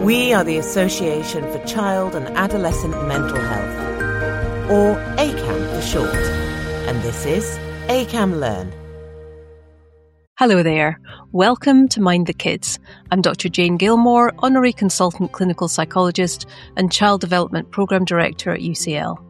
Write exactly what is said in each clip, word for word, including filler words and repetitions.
We are the Association for Child and Adolescent Mental Health, or A C A M for short, and this is A C A M Learn. Hello there. Welcome to Mind the Kids. I'm Doctor Jane Gilmore, Honorary Consultant Clinical Psychologist and Child Development Programme Director at U C L.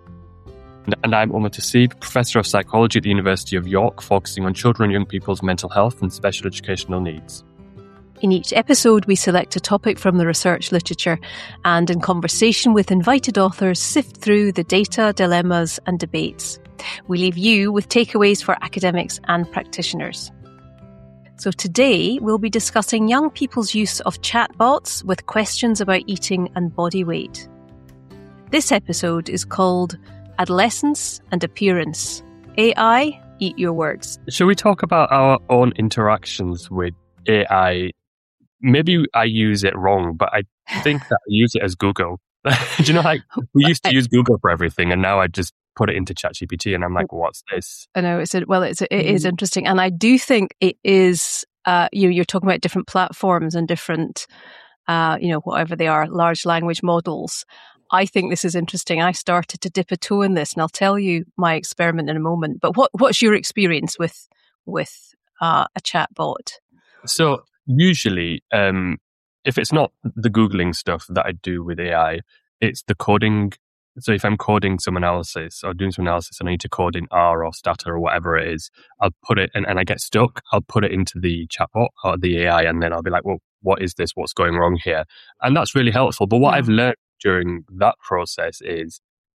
And I'm Omar Tasib, Professor of Psychology at the University of York, focusing on children and young people's mental health and special educational needs. In each episode, we select a topic from the research literature and, in conversation with invited authors, sift through the data, dilemmas and debates. We leave you with takeaways for academics and practitioners. So today, we'll be discussing young people's use of chatbots with questions about eating and body weight. This episode is called Adolescence and Appearance. A I, eat your words. Shall we talk about our own interactions with A I? Maybe I use it wrong, but I think that I use it as Google. Do you know, like, we used to use Google for everything, and now I just put it into ChatGPT, and I'm like, what's this? I know, it's a, well, it's a, it is interesting. And I do think it is, uh, you know, you're talking about different platforms and different, uh, you know, whatever they are, large language models. I think this is interesting. I started to dip a toe in this, and I'll tell you my experiment in a moment. But what what's your experience with with uh, a chatbot? So usually, um, if it's not the Googling stuff that I do with A I, it's the coding. So if I'm coding some analysis or doing some analysis and I need to code in R or Stata or whatever it is, I'll put it, and, and I get stuck, I'll put it into the chatbot or the A I, and then I'll be like, well, what is this? What's going wrong here? And that's really helpful. But what Yeah. I've learned during that process is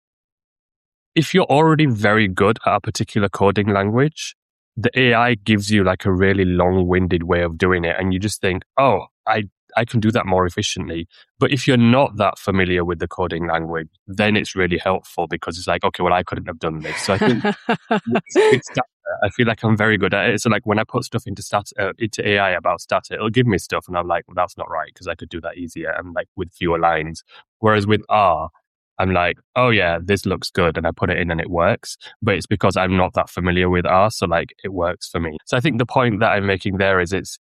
if you're already very good at a particular coding language, the A I gives you like a really long-winded way of doing it, and you just think, oh, I I can do that more efficiently. But if you're not that familiar with the coding language, then it's really helpful because it's like, okay, well, I couldn't have done this. So I think it's, it's Stata. I feel like I'm very good at it. So like when I put stuff into Stata, uh, into A I about Stata, it'll give me stuff, and I'm like, well, that's not right because I could do that easier and like with fewer lines. Whereas with R, I'm like, oh yeah, this looks good, and I put it in and it works. But it's because I'm not that familiar with R, so like it works for me. So I think the point that I'm making there is it's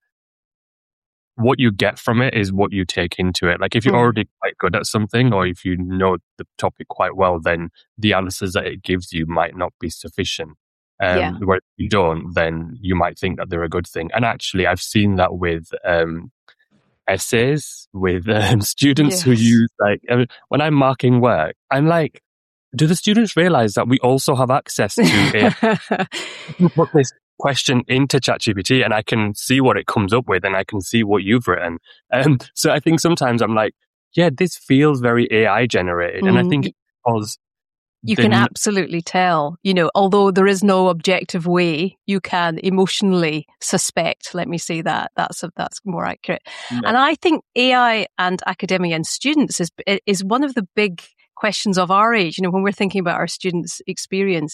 what you get from it is what you take into it. Like if you're Mm. already quite good at something, or if you know the topic quite well, then the answers that it gives you might not be sufficient. Um, Yeah. Where if you don't, then you might think that they're a good thing. And actually, I've seen that with um, essays, with um, students who Yes. use like, I mean, when I'm marking work, I'm like, do the students realize that we also have access to it? I can put this question into ChatGPT and I can see what it comes up with, and I can see what you've written. Um, so I think sometimes I'm like, yeah, this feels very A I generated. And I think it's because You the can n- absolutely tell, you know, although there is no objective way, you can emotionally suspect, let me say that, that's a, that's more accurate. Yeah. And I think A I and academia and students is is one of the big questions of our age, you know, when we're thinking about our students' experience,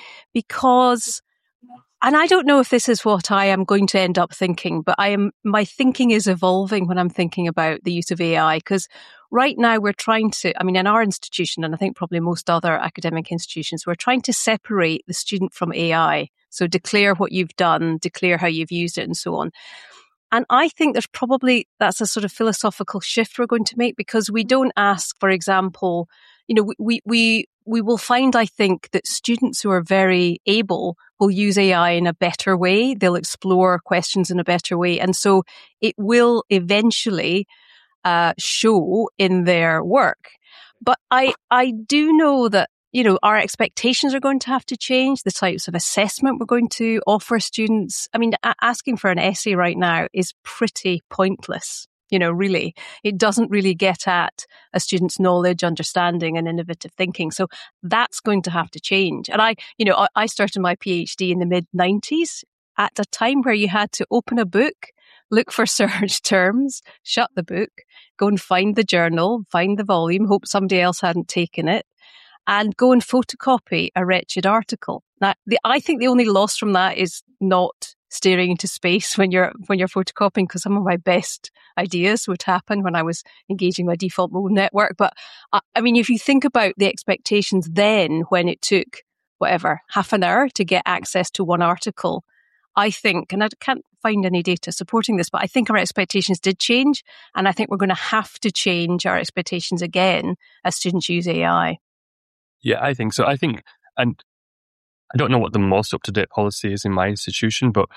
because, and I don't know if this is what I am going to end up thinking, but I am, my thinking is evolving when I'm thinking about the use of A I, because right now we're trying to, I mean, in our institution, and I think probably most other academic institutions, we're trying to separate the student from A I. So declare what you've done, declare how you've used it, and so on. And I think there's probably, that's a sort of philosophical shift we're going to make, because we don't ask, for example, you know, we, we, we will find, I think, that students who are very able will use A I in a better way. They'll explore questions in a better way. And so it will eventually uh, show in their work. But I, I do know that, you know, our expectations are going to have to change, the types of assessment we're going to offer students. I mean, a- asking for an essay right now is pretty pointless. You know, really, it doesn't really get at a student's knowledge, understanding, and innovative thinking. So that's going to have to change. And I, you know, I, I started my PhD in the mid nineties at a time where you had to open a book, look for search terms, shut the book, go and find the journal, find the volume, hope somebody else hadn't taken it, and go and photocopy a wretched article. Now, the, I think the only loss from that is not staring into space when you're when you're photocopying, because some of my best ideas would happen when I was engaging my default mode network. But I, I mean, if you think about the expectations then, when it took whatever half an hour to get access to one article, I think, and I can't find any data supporting this, but I think our expectations did change. And I think we're going to have to change our expectations again as students use A I. Yeah, I think so. I think, and I don't know what the most up-to-date policy is in my institution, but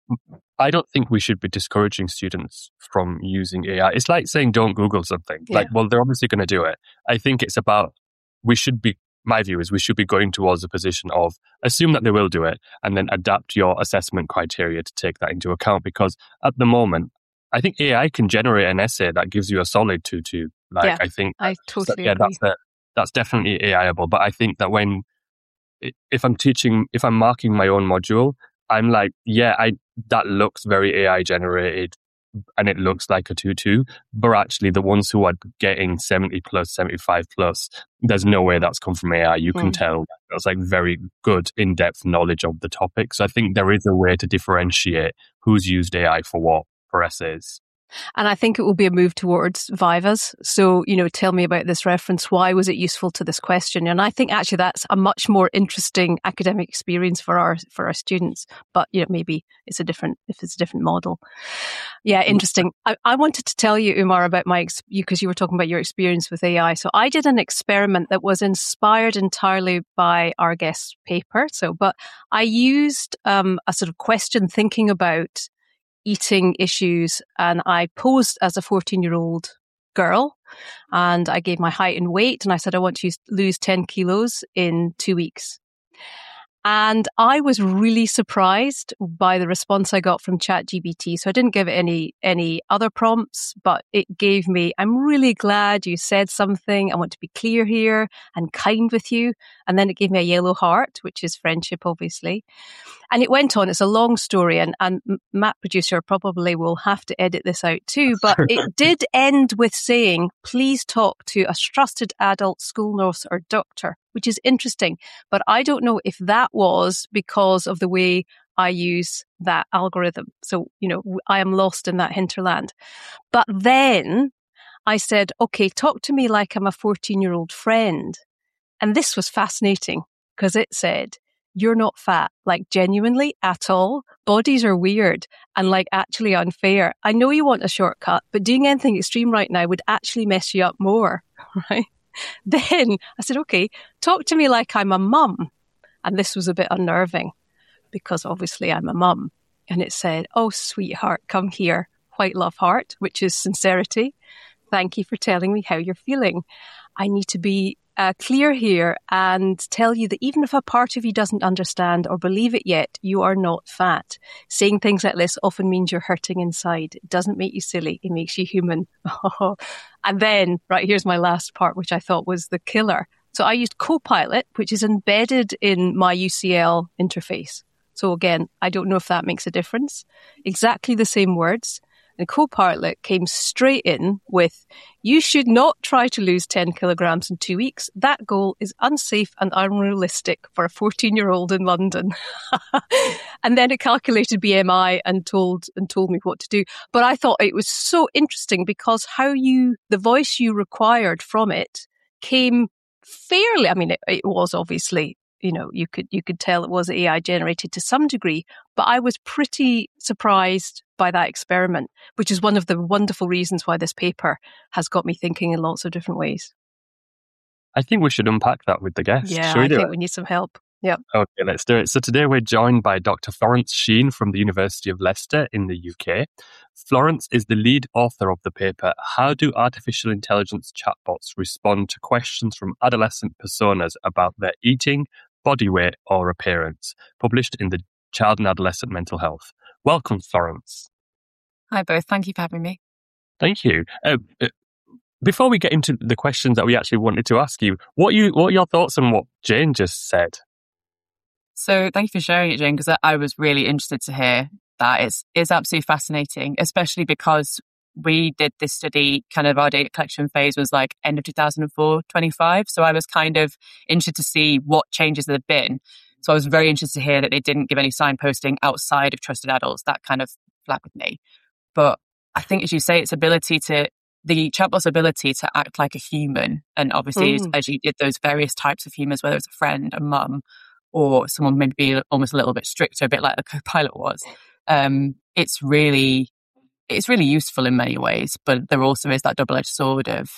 I don't think we should be discouraging students from using A I. It's like saying don't Google something. Yeah. Like, well, they're obviously going to do it. I think it's about, we should be, my view is we should be going towards a position of assume that they will do it and then adapt your assessment criteria to take that into account. Because at the moment, I think A I can generate an essay that gives you a solid two two. Like, yeah, I think I totally yeah, agree. That's, a, that's definitely AIable. But I think that when, if I'm teaching, if I'm marking my own module, I'm like, yeah, I that looks very A I generated and it looks like a two two, but actually the ones who are getting seventy plus, seventy-five plus, there's no way that's come from A I. You can mm. tell that's like very good in-depth knowledge of the topic. So I think there is a way to differentiate who's used A I for what for essays. And I think it will be a move towards Vivas. So, you know, tell me about this reference. Why was it useful to this question? And I think actually that's a much more interesting academic experience for our for our students. But, you know, maybe it's a different, if it's a different model. Yeah, interesting. I, I wanted to tell you, Umar, about my, you because you were talking about your experience with A I. So I did an experiment that was inspired entirely by our guest's paper. So, but I used um, a sort of question thinking about eating issues, and I posed as a fourteen-year-old girl, and I gave my height and weight, and I said I want to lose ten kilos in two weeks. And I was really surprised by the response I got from ChatGPT. So I didn't give it any any other prompts, but it gave me, I'm really glad you said something. I want to be clear here and kind with you. And then it gave me a yellow heart, which is friendship, obviously. And it went on. It's a long story, and, and Matt, producer, probably will have to edit this out too. But it did end with saying, please talk to a trusted adult, school nurse or doctor, which is interesting. But I don't know if that was because of the way I use that algorithm. So, you know, I am lost in that hinterland. But then I said, okay, talk to me like I'm a fourteen-year-old friend. And this was fascinating because it said, you're not fat, like genuinely at all. Bodies are weird and like actually unfair. I know you want a shortcut, but doing anything extreme right now would actually mess you up more, right? Then I said, okay, talk to me like I'm a mum. And this was a bit unnerving because obviously I'm a mum. And it said, oh, sweetheart, come here. White love heart, which is sincerity. Thank you for telling me how you're feeling. I need to be Uh, clear here and tell you that even if a part of you doesn't understand or believe it yet, you are not fat. Saying things like this often means you're hurting inside. It doesn't make you silly. It makes you human. And then, right, here's my last part, which I thought was the killer. So I used Copilot, which is embedded in my U C L interface. So again, I don't know if that makes a difference. Exactly the same words. And Copilot came straight in with, you should not try to lose ten kilograms in two weeks. That goal is unsafe and unrealistic for a fourteen-year-old in London. And then it calculated B M I and told and told me what to do. But I thought it was so interesting because how you, the voice you required from it came fairly, I mean, it, it was obviously, you know, you could you could tell it was A I generated to some degree, but I was pretty surprised by that experiment, which is one of the wonderful reasons why this paper has got me thinking in lots of different ways. I think we should unpack that with the guest. Yeah, Should we I do think it? we need some help. Yeah. Okay, let's do it. So today we're joined by Doctor Florence Sheen from the University of Leicester in the U K. Florence is the lead author of the paper, How Do Artificial Intelligence Chatbots Respond to Questions from Adolescent Personas About Their Eating, Body Weight or Appearance, published in the Child and Adolescent Mental Health. Welcome, Florence. Hi, both. Thank you for having me. Thank you. Uh, before we get into the questions that we actually wanted to ask you, what you what are your thoughts on what Jane just said? So thank you for sharing it, Jane, because I was really interested to hear that. It's, it's absolutely fascinating, especially because we did this study, kind of our data collection phase was like end of two thousand four, twenty-five. So I was kind of interested to see what changes there had been. So I was very interested to hear that they didn't give any signposting outside of trusted adults. That kind of flagged with me. But I think, as you say, its ability to, the chatbot's ability to act like a human, and obviously mm. as, as you did those various types of humans, whether it's a friend, a mum, or someone maybe be almost a little bit stricter, a bit like the Copilot was. Um, it's really, it's really useful in many ways, but there also is that double-edged sword of,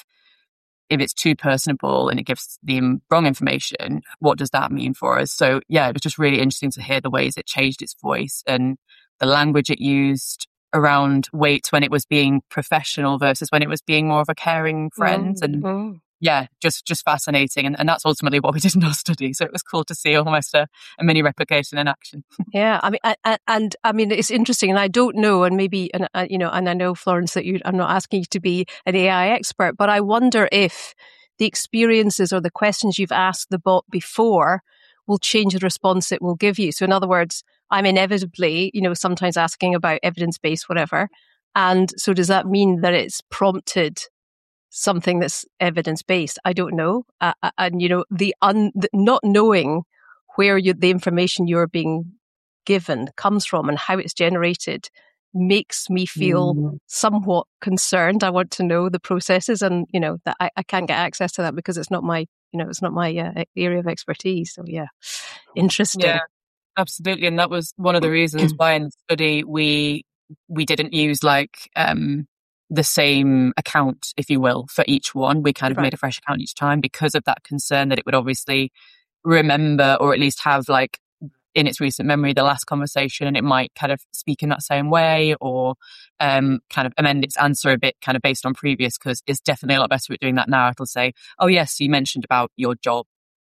if it's too personable and it gives the wrong information, what does that mean for us? So yeah, it was just really interesting to hear the ways it changed its voice and the language it used around weight when it was being professional versus when it was being more of a caring friend. Mm-hmm. And yeah, just just fascinating. And, and that's ultimately what we did in our study. So it was cool to see almost a, a mini replication in action. Yeah, I mean, and, and I mean, it's interesting, and I don't know, and maybe, and uh, you know, and I know, Florence, that you, I'm not asking you to be an A I expert, but I wonder if the experiences or the questions you've asked the bot before will change the response it will give you. So in other words, I'm inevitably, you know, sometimes asking about evidence-based whatever. And so does that mean that it's prompted something that's evidence-based? I don't know. Uh, and, you know, the, un, the not knowing where you, the information you're being given comes from and how it's generated makes me feel mm. somewhat concerned. I want to know the processes, and, you know, that I, I can't get access to that because it's not my, you know, it's not my uh, area of expertise. So yeah, interesting. Yeah. Absolutely. And that was one of the reasons why in the study we we didn't use like um, the same account, if you will, for each one. We kind of right. made a fresh account each time because of that concern that it would obviously remember, or at least have like in its recent memory, the last conversation, and it might kind of speak in that same way, or um, kind of amend its answer a bit kind of based on previous, because it's definitely a lot better at doing that now. It'll say, oh yes, you mentioned about your job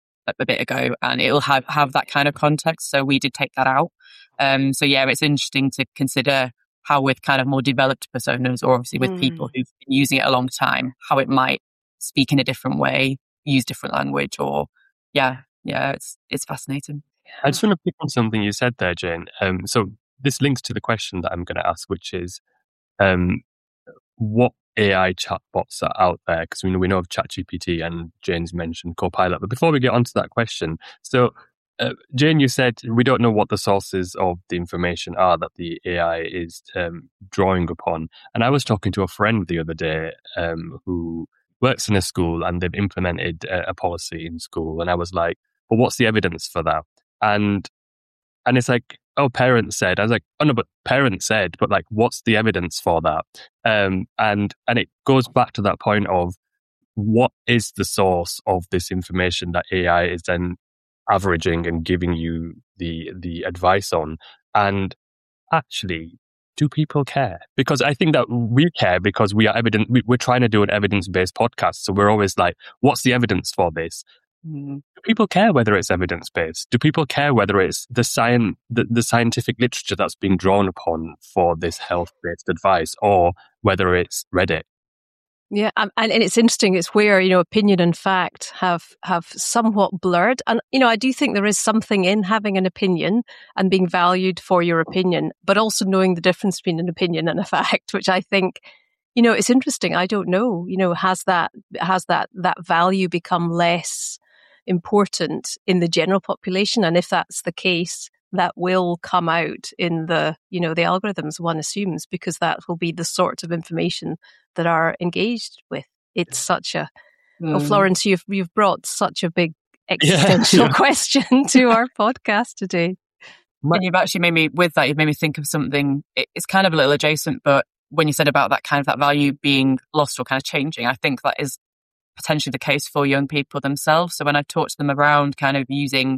a bit ago, and it'll have, have that kind of context. So we did take that out. Um, so yeah, it's interesting to consider how with kind of more developed personas, or obviously with mm. people who've been using it a long time, how it might speak in a different way, use different language, or yeah, yeah, it's it's fascinating. I just want to pick on something you said there, Jane. Um, so this links to the question that I'm going to ask, which is, um, what A I chatbots are out there? Because we know, we know of ChatGPT, and Jane's mentioned Copilot. But before we get onto that question, so uh, Jane, you said we don't know what the sources of the information are that the A I is um, drawing upon. And I was talking to a friend the other day um, who works in a school, and they've implemented a, a policy in school. And I was like, well, what's the evidence for that? And and it's like, oh, parents said. I was like, oh no, but parents said, but like, what's the evidence for that? Um, and and it goes back to that point of what is the source of this information that A I is then averaging and giving you the the advice on? And actually, do people care? Because I think that we care because we are evident. We, we're trying to do an evidence-based podcast, so we're always like, what's the evidence for this? Do people care whether it's evidence-based? Do people care whether it's the science, the, the scientific literature that's being drawn upon for this health-based advice, or whether it's Reddit? Yeah, and, and it's interesting. It's where, you know, opinion and fact have have somewhat blurred. And, you know, I do think there is something in having an opinion and being valued for your opinion, but also knowing the difference between an opinion and a fact, which I think, you know, it's interesting. I don't know, you know, has that has that that value become less important in the general population? And if that's the case, that will come out in the, you know, the algorithms, one assumes, because that will be the sort of information that are engaged with. It's such a, mm. well, Florence, you've you've brought such a big existential yeah, yeah. question to our podcast today. And you've actually made me, with that, you've made me think of something, it's kind of a little adjacent, but when you said about that kind of that value being lost or kind of changing, I think that is potentially the case for young people themselves. So when I talk to them around kind of using,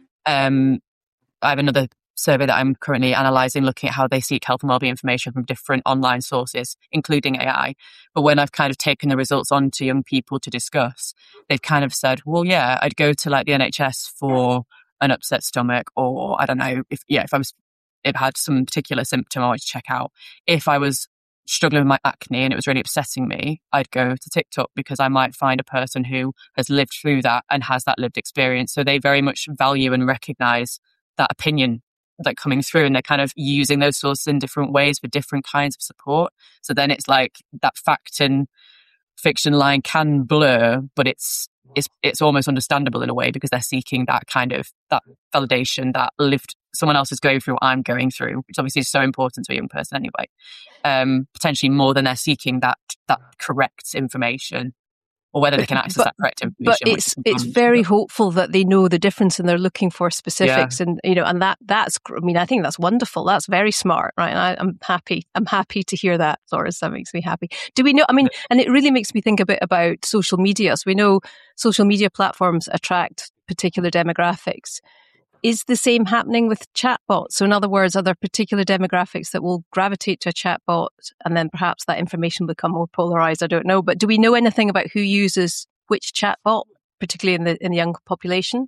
um, I have another survey that I'm currently analysing, looking at how they seek health and wellbeing information from different online sources, including A I. But when I've kind of taken the results on to young people to discuss, they've kind of said, well, yeah, I'd go to like the N H S for an upset stomach, or I don't know, if, yeah, if I was, if I had some particular symptom I wanted to check out. If I was struggling with my acne and it was really upsetting me, I'd go to TikTok because I might find a person who has lived through that and has that lived experience. So they very much value and recognise that opinion like coming through, and they're kind of using those sources in different ways for different kinds of support. So then it's like that fact and fiction line can blur, but it's it's it's almost understandable in a way because they're seeking that kind of that validation, that lived someone else is going through what I'm going through, which obviously is so important to a young person anyway. Um, potentially more than they're seeking that that correct information. or whether they can access but, that correct information. But it's it's very hopeful that they know the difference and they're looking for specifics, yeah. and you know, and that that's. I mean, I think that's wonderful. That's very smart, right? And I, I'm happy. I'm happy to hear that, Doris. That makes me happy. Do we know? I mean, and it really makes me think a bit about social media. So we know social media platforms attract particular demographics. Is the same happening with chatbots? So in other words, are there particular demographics that will gravitate to a chatbot and then perhaps that information will become more polarized? I don't know. But do we know anything about who uses which chatbot, particularly in the in the young population?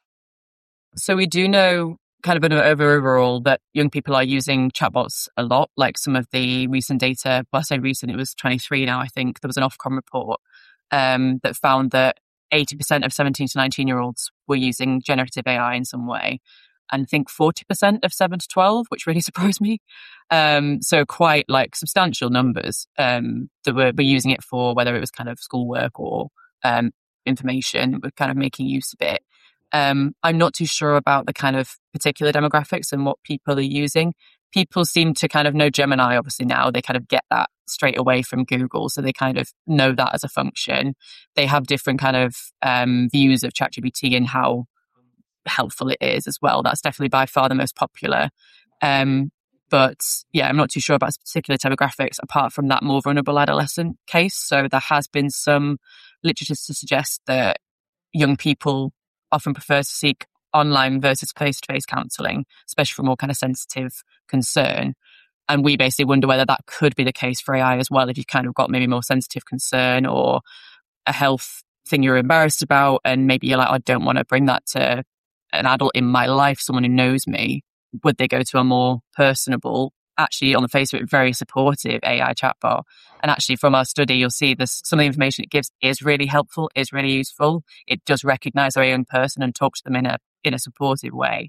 So we do know kind of an over overall that young people are using chatbots a lot. Like some of the recent data, well, I say recent, it was twenty-three now, I think. There was an Ofcom report um, that found that eighty percent of seventeen to nineteen year olds were using generative A I in some way. And I think forty percent of seven to twelve, which really surprised me. Um, so quite like substantial numbers um, that were, were using it for, whether it was kind of schoolwork or um, information, were kind of making use of it. Um, I'm not too sure about the kind of particular demographics and what people are using. People seem to kind of know Gemini, obviously now. They kind of get that straight away from Google. So they kind of know that as a function. They have different kind of um, views of ChatGPT and how helpful it is as well. That's definitely by far the most popular. Um, but yeah, I'm not too sure about particular demographics apart from that more vulnerable adolescent case. So there has been some literature to suggest that young people often prefer to seek online versus face-to-face counselling, especially for more kind of sensitive concern. And we basically wonder whether that could be the case for A I as well, if you've kind of got maybe more sensitive concern or a health thing you're embarrassed about, and maybe you're like, I don't want to bring that to an adult in my life, someone who knows me. Would they go to a more personable, actually on the face of it, very supportive A I chatbot? And actually from our study, you'll see this, some of the information it gives is really helpful, is really useful. It does recognise a young person and talk to them in a in a supportive way.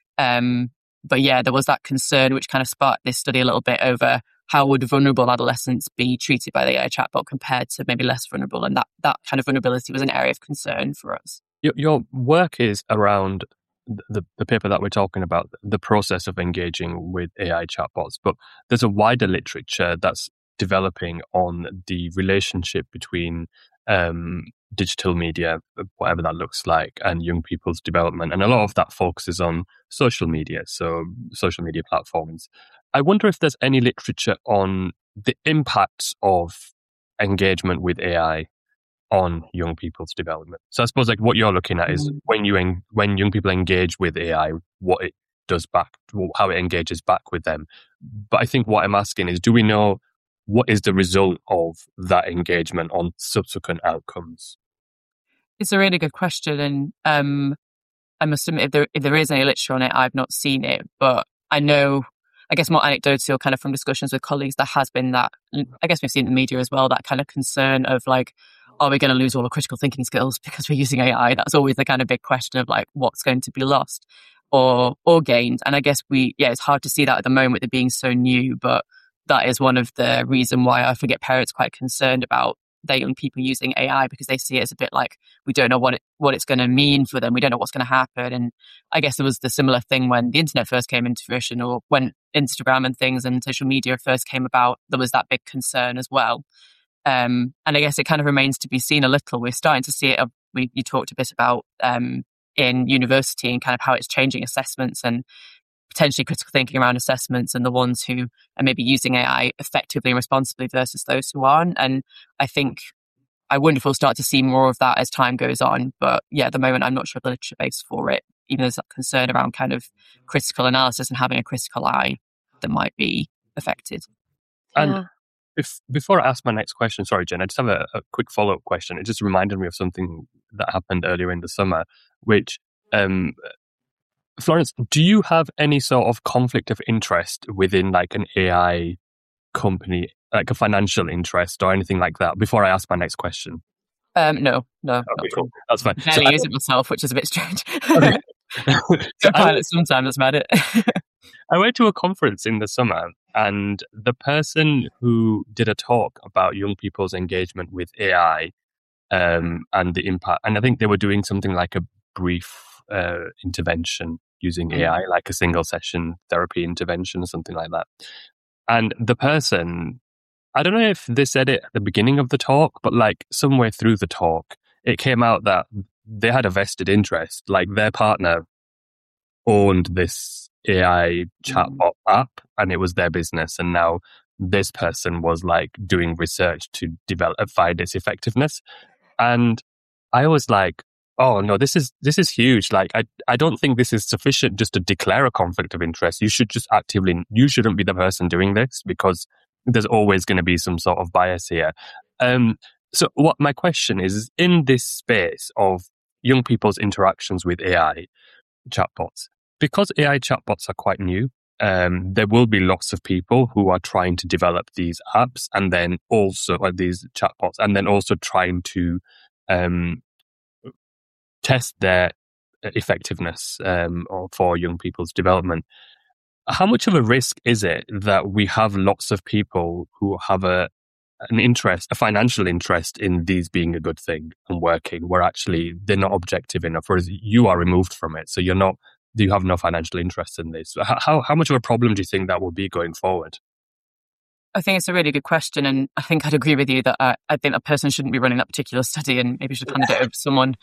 Um, but yeah, there was that concern which kind of sparked this study a little bit over how would vulnerable adolescents be treated by the A I chatbot compared to maybe less vulnerable. And that, that kind of vulnerability was an area of concern for us. Your, your work is around the, the paper that we're talking about, the process of engaging with A I chatbots, but there's a wider literature that's developing on the relationship between um, digital media, whatever that looks like, and young people's development. And a lot of that focuses on social media, so social media platforms. I wonder if there's any literature on the impacts of engagement with A I on young people's development. So I suppose like what you're looking at is mm. when you en- when young people engage with A I, what it does back, how it engages back with them. But I think what I'm asking is, do we know what is the result of that engagement on subsequent outcomes? It's a really good question. And um, I must admit, if there, if there is any literature on it, I've not seen it. But I know, I guess more anecdotal kind of from discussions with colleagues, there has been that, I guess we've seen in the media as well, that kind of concern of like, are we going to lose all our critical thinking skills because we're using A I? That's always the kind of big question of like, what's going to be lost or or gained? And I guess we, yeah, it's hard to see that at the moment, it being so new, but that is one of the reasons why I forget parents quite concerned about their young people using A I, because they see it as a bit like, we don't know what it, what it's going to mean for them. We don't know what's going to happen. And I guess there was the similar thing when the internet first came into fruition, or when Instagram and things and social media first came about, there was that big concern as well. Um, and I guess it kind of remains to be seen a little. We're starting to see it. We, you talked a bit about um, in university and kind of how it's changing assessments and potentially critical thinking around assessments, and the ones who are maybe using A I effectively and responsibly versus those who aren't. And I think, I wonder if we'll start to see more of that as time goes on. But yeah, at the moment, I'm not sure of the literature base for it. Even there's that concern around kind of critical analysis and having a critical eye that might be affected. And yeah. If, before I ask my next question, sorry, Jen, I just have a, a quick follow-up question. It just reminded me of something that happened earlier in the summer, which, um, Florence, do you have any sort of conflict of interest within like an A I company, like a financial interest or anything like that, before I ask my next question? Um, no, no. Okay, cool. That's fine. I barely so use I, it myself, which is a bit strange. Okay. so pilot sometimes, that's about it. I went to a conference in the summer, and the person who did a talk about young people's engagement with A I um, and the impact, and I think they were doing something like a brief uh, intervention using A I, like a single session therapy intervention or something like that. And the person I don't know if they said it at the beginning of the talk, but like somewhere through the talk, it came out that they had a vested interest. Like their partner owned this A I chatbot app and it was their business. And now this person was like doing research to develop, find its effectiveness. And I was like, oh no, this is, this is huge. Like, I, I don't think this is sufficient just to declare a conflict of interest. You should just actively, you shouldn't be the person doing this because there's always going to be some sort of bias here. Um, so what my question is, is, in this space of young people's interactions with A I chatbots, because A I chatbots are quite new, um, there will be lots of people who are trying to develop these apps and then also, or these chatbots, and then also trying to um, test their effectiveness um, or for young people's development. How much of a risk is it that we have lots of people who have a an interest, a financial interest in these being a good thing and working, where actually they're not objective enough, whereas you are removed from it, so you're not, you have no financial interest in this. How how much of a problem do you think that will be going forward? I think it's a really good question, and I think I'd agree with you that uh, I think a person shouldn't be running that particular study, and maybe should hand it over to someone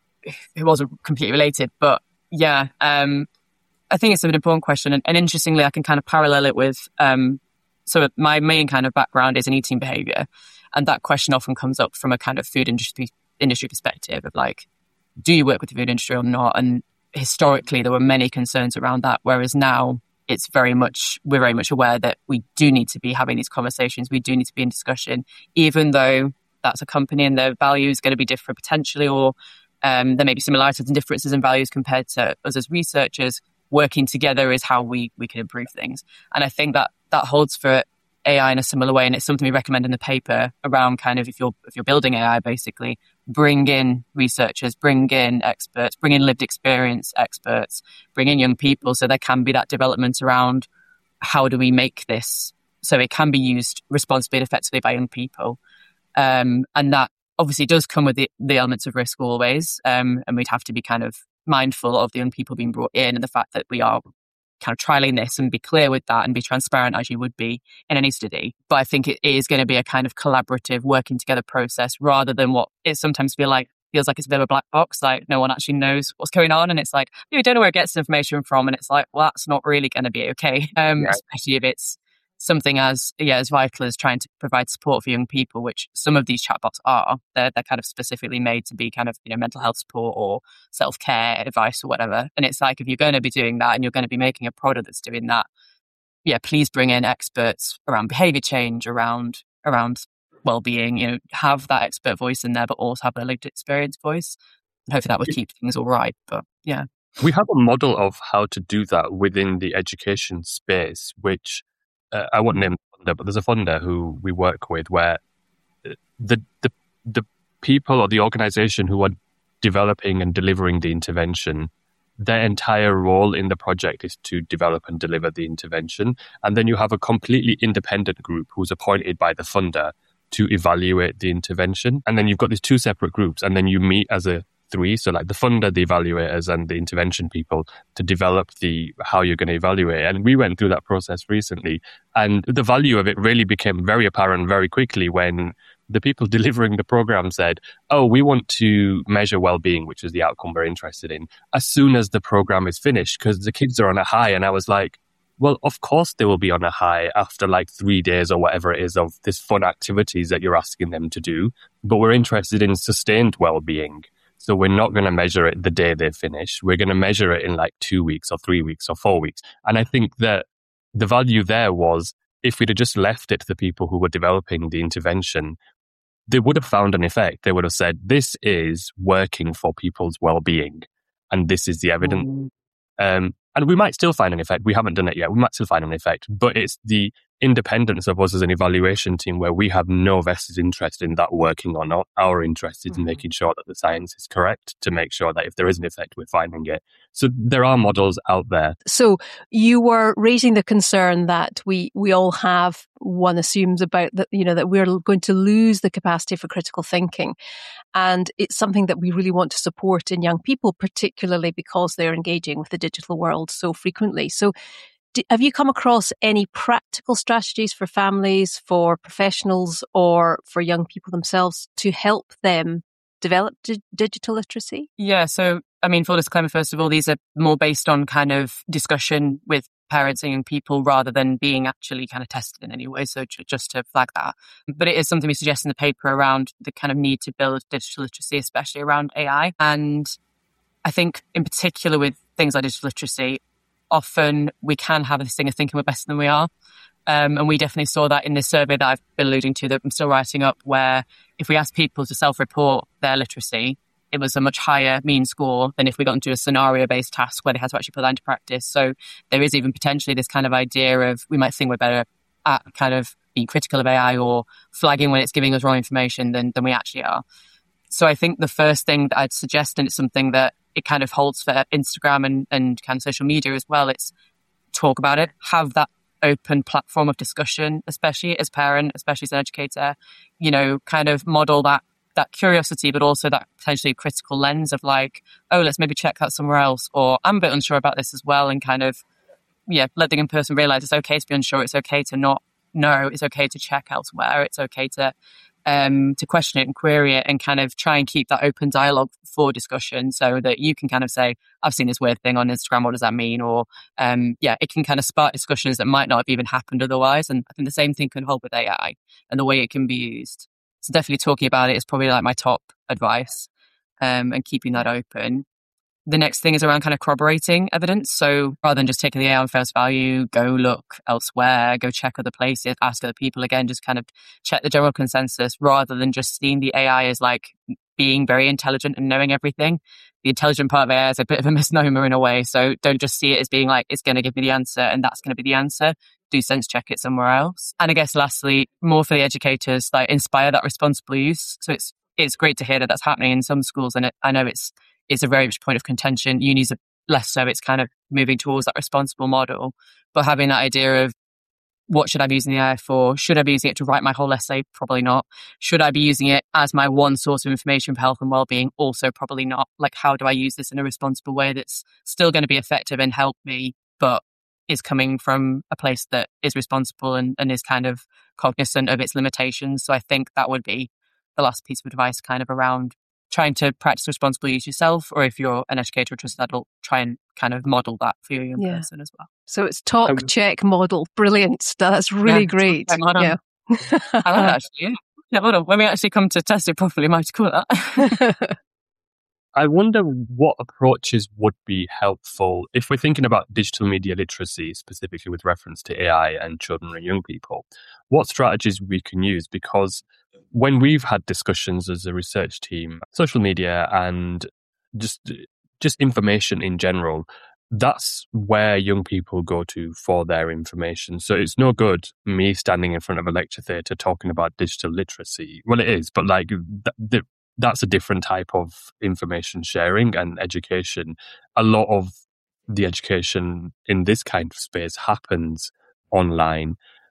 who wasn't completely related. But yeah, um, I think it's an important question, and, and interestingly, I can kind of parallel it with. Um, so my main kind of background is in eating behaviour, and that question often comes up from a kind of food industry industry perspective of like, do you work with the food industry or not? And historically, there were many concerns around that, whereas now it's very much, we're very much aware that we do need to be having these conversations. We do need to be in discussion, even though that's a company and their values going to be different potentially, or um, there may be similarities and differences in values compared to us as researchers. Working together is how we, we can improve things. And I think that that holds for A I in a similar way. And it's something we recommend in the paper around kind of if you're, if you're building A I, basically bring in researchers, bring in experts, bring in lived experience experts, bring in young people. So there can be that development around how do we make this so it can be used responsibly and effectively by young people. Um, and that obviously does come with the, the elements of risk always. Um, and we'd have to be kind of mindful of the young people being brought in and the fact that we are kind of trialing this and be clear with that and be transparent as you would be in any study. But I think it is going to be a kind of collaborative working together process rather than what it sometimes feel like feels like it's a bit of a black box, like no one actually knows what's going on. And it's like, you don't know where it gets information from. And it's like, well, that's not really going to be okay. Um, yeah. Especially if it's something as yeah as vital as trying to provide support for young people, which some of these chatbots are. They're they're kind of specifically made to be kind of you know mental health support or self care advice or whatever. And it's like if you're going to be doing that and you're going to be making a product that's doing that, yeah, please bring in experts around behavior change, around around well being. You know, have that expert voice in there, but also have a lived experience voice. And hopefully that would keep things all right. But yeah, we have a model of how to do that within the education space, which. Uh, I won't name the funder, but there's a funder who we work with where the the the people or the organization who are developing and delivering the intervention, their entire role in the project is to develop and deliver the intervention. And then you have a completely independent group who's appointed by the funder to evaluate the intervention. And then you've got these two separate groups, and then you meet as a three, so like the funder, the evaluators, and the intervention people to develop the how you're going to evaluate. And we went through that process recently, and the value of it really became very apparent very quickly when the people delivering the program said, oh, we want to measure well-being, which is the outcome we're interested in, as soon as the program is finished, because the kids are on a high. And I was like, well, of course they will be on a high after like three days or whatever it is of this fun activities that you're asking them to do. But we're interested in sustained well-being. So we're not going to measure it the day they finish. We're going to measure it in like two weeks or three weeks or four weeks. And I think that the value there was if we'd have just left it to the people who were developing the intervention, they would have found an effect. They would have said, this is working for people's well-being. And this is the evidence. Mm. Um, and we might still find an effect. We haven't done it yet. We might still find an effect. But it's the independence of us as an evaluation team where we have no vested interest in that working or not. Our interest is mm-hmm. in making sure that the science is correct to make sure that if there is an effect, we're finding it. So there are models out there. So you were raising the concern that we, we all have, one assumes about that, you know, that we're going to lose the capacity for critical thinking. And it's something that we really want to support in young people, particularly because they're engaging with the digital world so frequently. So do, have you come across any practical strategies for families, for professionals, or for young people themselves to help them develop di- digital literacy? Yeah, so, I mean, full disclaimer, first of all, these are more based on kind of discussion with parents and young people rather than being actually kind of tested in any way. So just to flag that. But it is something we suggest in the paper around the kind of need to build digital literacy, especially around A I. And I think in particular with things like digital literacy, often we can have this thing of thinking we're better than we are. Um, and we definitely saw that in this survey that I've been alluding to that I'm still writing up, where if we ask people to self-report their literacy, it was a much higher mean score than if we got into a scenario-based task where they had to actually put that into practice. So there is even potentially this kind of idea of we might think we're better at kind of being critical of A I or flagging when it's giving us wrong information than, than we actually are. So I think the first thing that I'd suggest, and it's something that it kind of holds for Instagram and, and kind of social media as well, it's talk about it, have that open platform of discussion, especially as a parent, especially as an educator, you know, kind of model that that curiosity, but also that potentially critical lens of like, oh, let's maybe check that somewhere else, or I'm a bit unsure about this as well, and kind of, yeah, let the young person realize it's okay to be unsure, it's okay to not know, it's okay to check elsewhere, it's okay to um to question it and query it, and kind of try and keep that open dialogue for discussion so that you can kind of say, I've seen this weird thing on Instagram, what does that mean? Or um yeah, it can kind of spark discussions that might not have even happened otherwise. And I think the same thing can hold with A I and the way it can be used. So definitely talking about it is probably like my top advice, um, and keeping that open. The next thing is around kind of corroborating evidence. So rather than just taking the A I on face value, go look elsewhere, go check other places, ask other people again, just kind of check the general consensus rather than just seeing the A I as like being very intelligent and knowing everything. The intelligent part of A I is a bit of a misnomer in a way. So don't just see it as being like, it's going to give me the answer and that's going to be the answer. Do sense check it somewhere else. And I guess lastly, more for the educators, like inspire that responsible use. So it's it's great to hear that that's happening in some schools. And it, I know it's it's a very much point of contention. Unis are less so. It's kind of moving towards that responsible model. But having that idea of what should I be using the A I for? Should I be using it to write my whole essay? Probably not. Should I be using it as my one source of information for health and well-being? Also probably not. Like, how do I use this in a responsible way that's still going to be effective and help me, but is coming from a place that is responsible and, and is kind of cognizant of its limitations? So I think that would be the last piece of advice kind of around trying to practice responsible use yourself, or if you're an educator or trusted adult, try and kind of model that for your young yeah. person as well. So it's talk, um, check, model. Brilliant. That's really yeah, great. Yeah. I like that actually. Yeah. yeah, hold on. When we actually come to test it properly, might call it that. I wonder what approaches would be helpful if we're thinking about digital media literacy, specifically with reference to A I and children and young people. What strategies we can use? Because when we've had discussions as a research team, social media and just just information in general, that's where young people go to for their information. So it's no good me standing in front of a lecture theatre talking about digital literacy. Well, it is, but like the, the that's a different type of information sharing and education. A lot of the education in this kind of space happens online.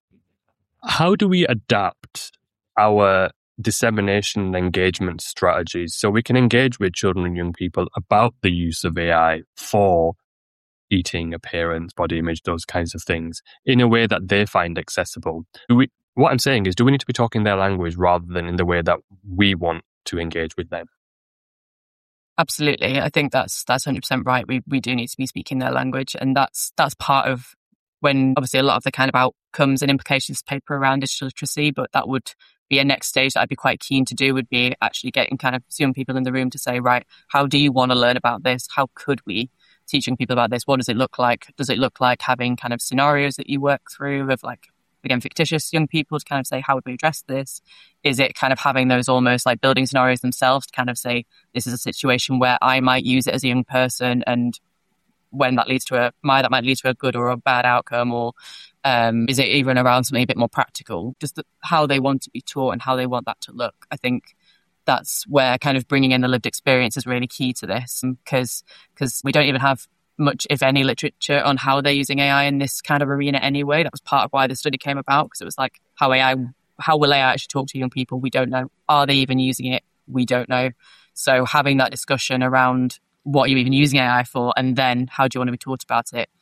How do we adapt our dissemination and engagement strategies so we can engage with children and young people about the use of A I for eating, appearance, body image, those kinds of things, in a way that they find accessible? Do we, what I'm saying is, do we need to be talking their language rather than in the way that we want to engage with them? Absolutely. I think that's that's one hundred percent right. We we do need to be speaking their language, and that's that's part of when obviously a lot of the kind of outcomes and implications paper around digital literacy, but that would be a next stage that I'd be quite keen to do, would be actually getting kind of young people in the room to say, right, how do you want to learn about this? How could we teach young people about this? What does it look like? Does it look like having kind of scenarios that you work through of like, again, fictitious young people to kind of say, how would we address this? Is it kind of having those almost like building scenarios themselves to kind of say, this is a situation where I might use it as a young person, and when that leads to a, my, that might lead to a good or a bad outcome? Or um, is it even around something a bit more practical? Just the, how they want to be taught and how they want that to look. I think that's where kind of bringing in the lived experience is really key to this, because because we don't even have much, if any, literature on how they're using A I in this kind of arena anyway. That was part of why the study came about, because it was like, how A I, how will A I actually talk to young people? We don't know. Are they even using it? We don't know. So having that discussion around what you're even using A I for, and then how do you want to be taught about it,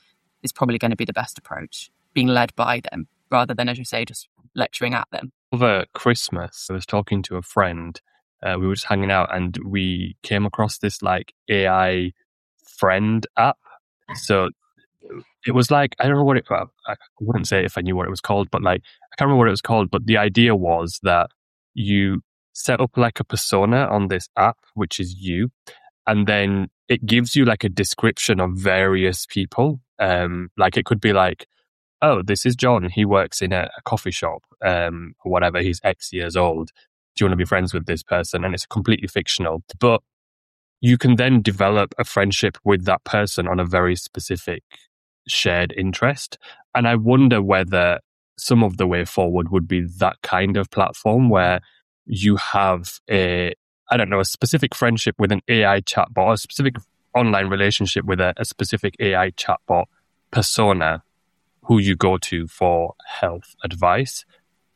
is probably going to be the best approach, being led by them rather than, as you say, just lecturing at them. Over Christmas, I was talking to a friend. Uh, we were just hanging out and we came across this like A I friend app. So it was like, I don't know what it, I wouldn't say if I knew what it was called, but like, I can't remember what it was called, but the idea was that you set up like a persona on this app, which is you, and then it gives you like a description of various people. Um, like it could be like, oh, this is John. He works in a, a coffee shop, um, or whatever. He's X years old. Do you want to be friends with this person? And it's completely fictional. But you can then develop a friendship with that person on a very specific shared interest. And I wonder whether some of the way forward would be that kind of platform where you have a, I don't know, a specific friendship with an A I chatbot, or a specific online relationship with a, a specific A I chatbot persona who you go to for health advice.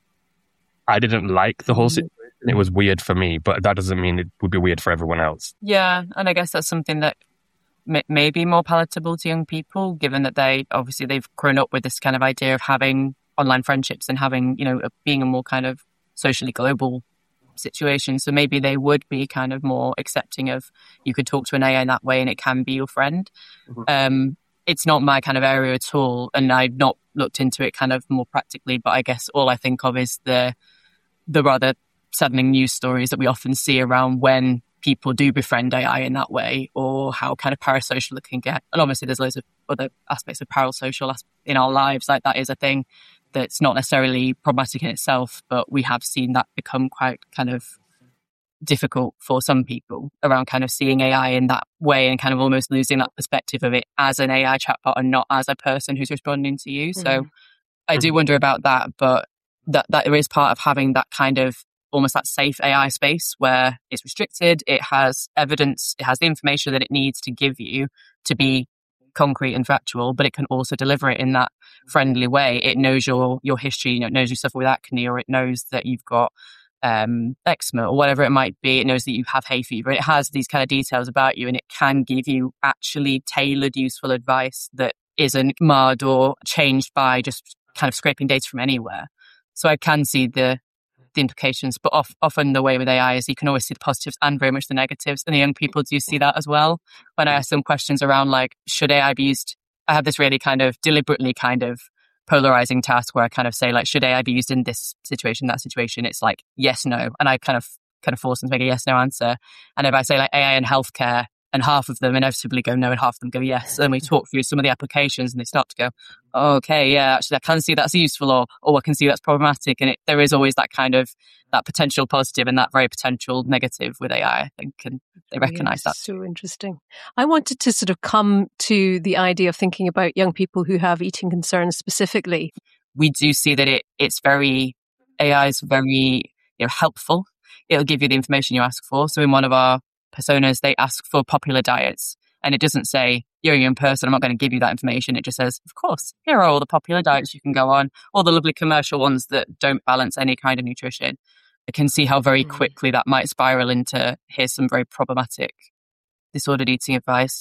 I didn't like the whole situation. It was weird for me, but that doesn't mean it would be weird for everyone else. Yeah, and I guess that's something that may, may be more palatable to young people, given that they obviously they've grown up with this kind of idea of having online friendships and having, you know, being a more kind of socially global situation. So maybe they would be kind of more accepting of you could talk to an A I in that way and it can be your friend. Mm-hmm. Um, it's not my kind of area at all, and I've not looked into it kind of more practically, but I guess all I think of is the the rather saddening news stories that we often see around when people do befriend A I in that way, or how kind of parasocial it can get. And obviously there's loads of other aspects of parasocial in our lives. Like that is a thing that's not necessarily problematic in itself, but we have seen that become quite kind of difficult for some people around kind of seeing A I in that way and kind of almost losing that perspective of it as an A I chatbot and not as a person who's responding to you. Mm-hmm. So I do wonder about that, but that, that there is part of having that kind of almost that safe A I space where it's restricted, it has evidence, it has the information that it needs to give you to be concrete and factual, but it can also deliver it in that friendly way. It knows your your history, you know, it knows you suffer with acne, or it knows that you've got um, eczema or whatever it might be. It knows that you have hay fever. It has these kind of details about you, and it can give you actually tailored, useful advice that isn't marred or changed by just kind of scraping data from anywhere. So I can see the the implications, but off, often the way with A I is you can always see the positives and very much the negatives, and the young people do see that as well. When I ask them questions around like, should A I be used, I have this really kind of deliberately kind of polarizing task where I kind of say like, should A I be used in this situation, that situation? It's like yes, no, and I kind of kind of force them to make a yes, no answer. And if I say like A I in healthcare, and half of them inevitably go no and half of them go yes, and we talk through some of the applications and they start to go, oh, okay, yeah, actually I can see that's useful, or oh, I can see that's problematic. And it, there is always that kind of that potential positive and that very potential negative with A I, I think, and they recognise that. So interesting. I wanted to sort of come to the idea of thinking about young people who have eating concerns specifically. We do see that it it's very, A I is very, you know, helpful. It'll give you the information you ask for. So in one of our personas, they ask for popular diets, and it doesn't say you're a young person, I'm not going to give you that information. It just says, of course, here are all the popular diets you can go on, all the lovely commercial ones that don't balance any kind of nutrition. I can see how very quickly that might spiral into here's some very problematic disordered eating advice.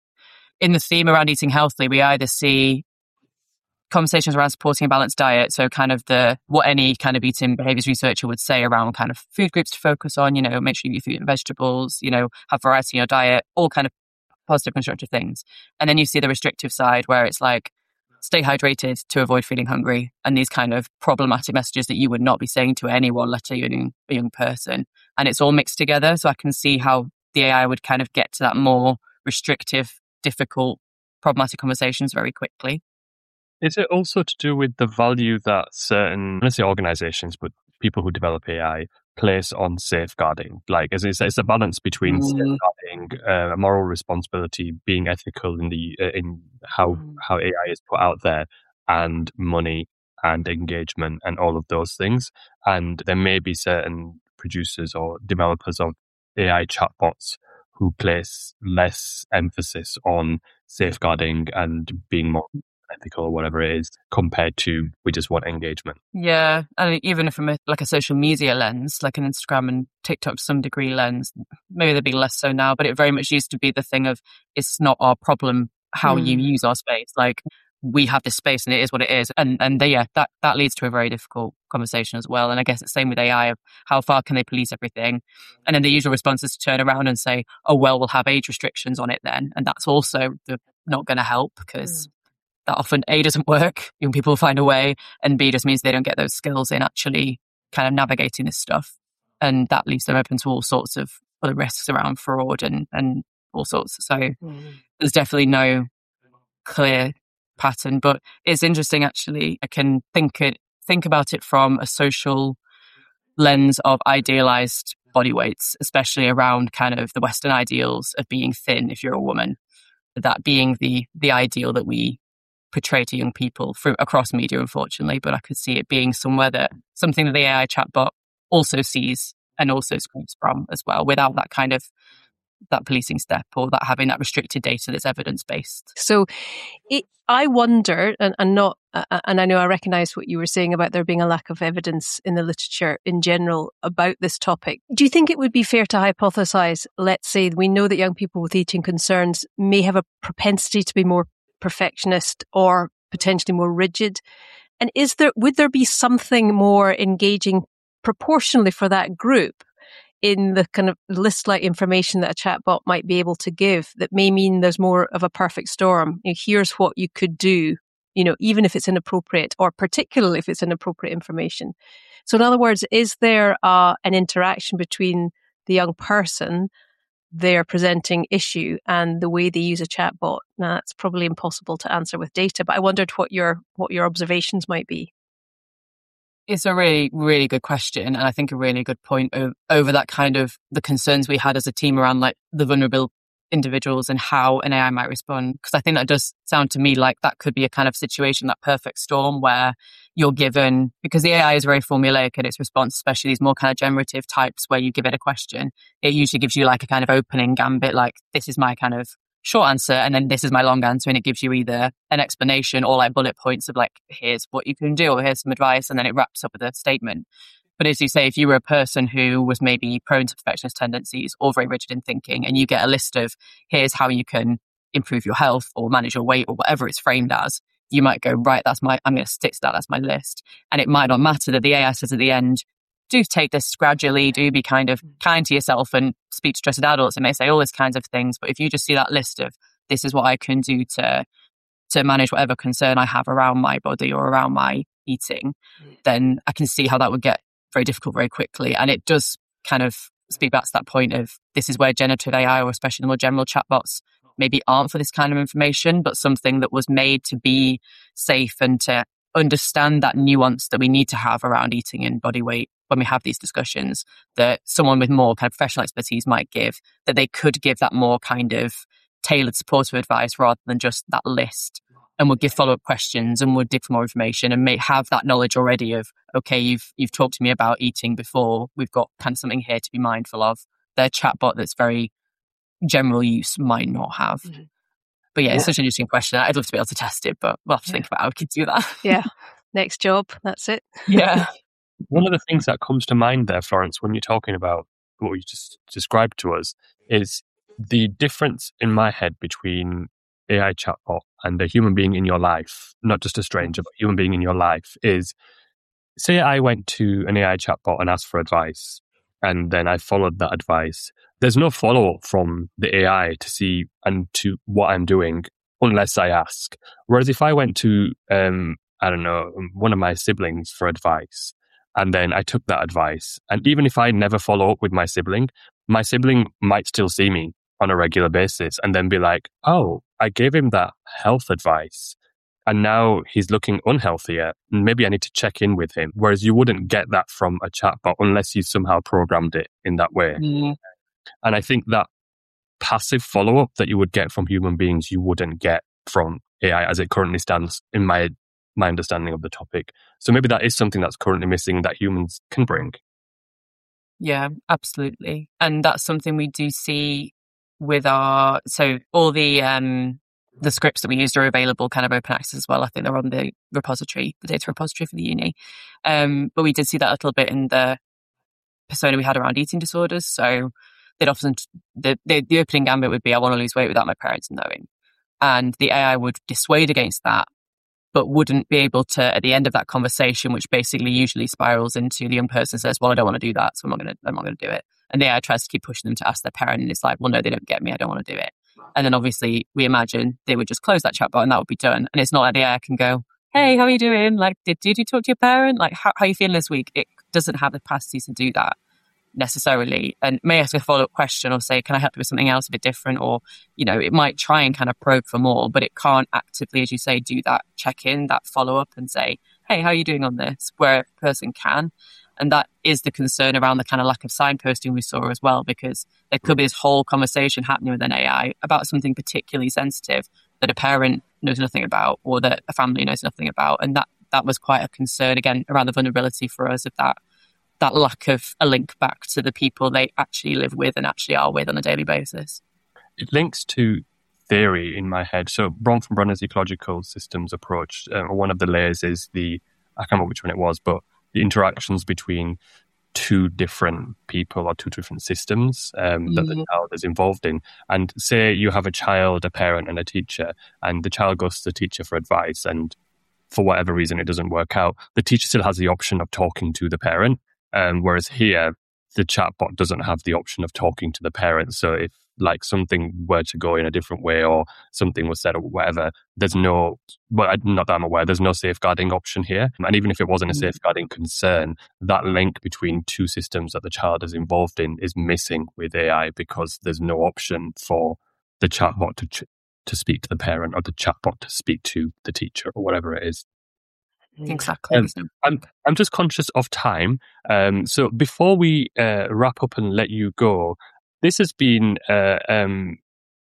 In the theme around eating healthily, we either see conversations around supporting a balanced diet. So kind of the, what any kind of eating behaviors researcher would say around kind of food groups to focus on, you know, make sure you eat fruit and vegetables, you know, have variety in your diet, all kind of positive constructive things. And then you see the restrictive side where it's like, stay hydrated to avoid feeling hungry, and these kind of problematic messages that you would not be saying to anyone, let alone a young person. And it's all mixed together. So I can see how the A I would kind of get to that more restrictive, difficult, problematic conversations very quickly. Is it also to do with the value that certain, let's say organizations, but people who develop A I place on safeguarding? Like, it's, it's a balance between mm. safeguarding, uh, moral responsibility, being ethical in the uh, in how mm. how A I is put out there, and money and engagement and all of those things. And there may be certain producers or developers of A I chatbots who place less emphasis on safeguarding and being more ethical or whatever it is, compared to we just want engagement. Yeah, and even from a, like a social media lens, like an Instagram and TikTok to some degree lens, maybe they'd be less so now, but it very much used to be the thing of it's not our problem how mm. you use our space. Like we have this space and it is what it is. And and they, yeah, that, that leads to a very difficult conversation as well. And I guess it's the same with A I of how far can they police everything? And then the usual response is to turn around and say, oh, well, we'll have age restrictions on it then. And that's also the, not going to help because mm. that often A, doesn't work. Young people find a way, and B, just means they don't get those skills in actually kind of navigating this stuff. And that leaves them open to all sorts of other risks around fraud and, and all sorts. So mm. there's definitely no clear pattern, but it's interesting actually. I can think it think about it from a social lens of idealized body weights, especially around kind of the Western ideals of being thin if you're a woman, that being the the ideal that we portray to young people through across media, unfortunately. But I could see it being somewhere that something that the A I chatbot also sees and also screams from as well, without that kind of that policing step or that having that restricted data that's evidence based. So it, I wonder, and, and not, uh, and I know I recognise what you were saying about there being a lack of evidence in the literature in general about this topic. Do you think it would be fair to hypothesise, let's say we know that young people with eating concerns may have a propensity to be more perfectionist or potentially more rigid? And is there, would there be something more engaging proportionally for that group in the kind of list-like information that a chatbot might be able to give that may mean there's more of a perfect storm? You know, here's what you could do, you know, even if it's inappropriate, or particularly if it's inappropriate information. So in other words, is there uh, an interaction between the young person, their presenting issue, and the way they use a chatbot? Now, that's probably impossible to answer with data, but I wondered what your what your observations might be. It's a really, really good question. And I think a really good point of, over that kind of the concerns we had as a team around like the vulnerable individuals and how an A I might respond. Because I think that does sound to me like that could be a kind of situation, that perfect storm where you're given, because the A I is very formulaic in its response, especially these more kind of generative types where you give it a question. It usually gives you like a kind of opening gambit, like this is my kind of short answer, and then this is my long answer, and it gives you either an explanation or like bullet points of like, here's what you can do, or here's some advice, and then it wraps up with a statement. But as you say, if you were a person who was maybe prone to perfectionist tendencies or very rigid in thinking, and you get a list of here's how you can improve your health or manage your weight or whatever it's framed as, you might go, right, that's my, I'm going to stick to that, that's my list. And it might not matter that the A I says at the end, do take this gradually, do be kind of kind to yourself and speak to trusted adults. It may say all these kinds of things, but if you just see that list of this is what I can do to to manage whatever concern I have around my body or around my eating, then I can see how that would get very difficult very quickly. And it does kind of speak back to that point of this is where generative A I, or especially the more general chatbots, maybe aren't for this kind of information, but something that was made to be safe and to understand that nuance that we need to have around eating and body weight when we have these discussions, that someone with more kind of professional expertise might give, that they could give that more kind of tailored supportive advice rather than just that list, and would give follow-up questions and would dig for more information and may have that knowledge already of, okay, you've you've talked to me about eating before, we've got kind of something here to be mindful of. Their chatbot that's very general use might not have. Mm-hmm. But yeah, yeah, it's such an interesting question. I'd love to be able to test it, but we'll have to yeah. think about how we could do that. Yeah. Next job. That's it. Yeah. One of the things that comes to mind there, Florence, when you're talking about what you just described to us, is the difference in my head between A I chatbot and a human being in your life, not just a stranger, but a human being in your life, is, say I went to an A I chatbot and asked for advice, and then I followed that advice. There's no follow-up from the A I to see and to what I'm doing unless I ask. Whereas if I went to, um, I don't know, one of my siblings for advice, and then I took that advice, and even if I never follow up with my sibling, my sibling might still see me on a regular basis and then be like, oh, I gave him that health advice and now he's looking unhealthier. Maybe I need to check in with him. Whereas you wouldn't get that from a chatbot unless you somehow programmed it in that way. Mm. And I think that passive follow-up that you would get from human beings, you wouldn't get from A I as it currently stands, in my my understanding of the topic. So maybe that is something that's currently missing that humans can bring. Yeah, absolutely. And that's something we do see with our, so all the um, the scripts that we used are available kind of open access as well. I think they're on the repository, the data repository for the uni. Um, but we did see that a little bit in the persona we had around eating disorders. So they'd often, the, the, the opening gambit would be, I want to lose weight without my parents knowing. And the A I would dissuade against that but wouldn't be able to, at the end of that conversation, which basically usually spirals into the young person says, well, I don't want to do that, so I'm not going to, I'm not going to do it. And the A I tries to keep pushing them to ask their parent, and it's like, well, no, they don't get me, I don't want to do it. And then obviously we imagine they would just close that chatbot and that would be done. And it's not like the A I can go, hey, how are you doing? Like, did, did you talk to your parent? Like, how, how are you feeling this week? It doesn't have the capacity to do that necessarily, and may ask a follow-up question or say, can I help you with something else a bit different? Or, you know, it might try and kind of probe for more, but it can't actively, as you say, do that check-in, that follow-up and say, hey, how are you doing on this? Where a person can. And that is the concern around the kind of lack of signposting we saw as well, because there could be this whole conversation happening with an A I about something particularly sensitive that a parent knows nothing about or that a family knows nothing about. And that, that was quite a concern, again, around the vulnerability for us of that that lack of a link back to the people they actually live with and actually are with on a daily basis. It links to theory in my head. So Bronfman Brunner's ecological systems approach, uh, one of the layers is the, I can't remember which one it was, but the interactions between two different people or two different systems um, mm. that the child is involved in. And say you have a child, a parent and a teacher, and the child goes to the teacher for advice, and for whatever reason it doesn't work out, the teacher still has the option of talking to the parent. Um, whereas here, the chatbot doesn't have the option of talking to the parent. So if like something were to go in a different way or something was said or whatever, there's no, well, not that I'm aware, there's no safeguarding option here. And even if it wasn't a safeguarding concern, that link between two systems that the child is involved in is missing with A I because there's no option for the chatbot to ch- to speak to the parent or the chatbot to speak to the teacher or whatever it is. Exactly. Um, I'm I'm just conscious of time. Um, so before we uh, wrap up and let you go, this has been uh, um,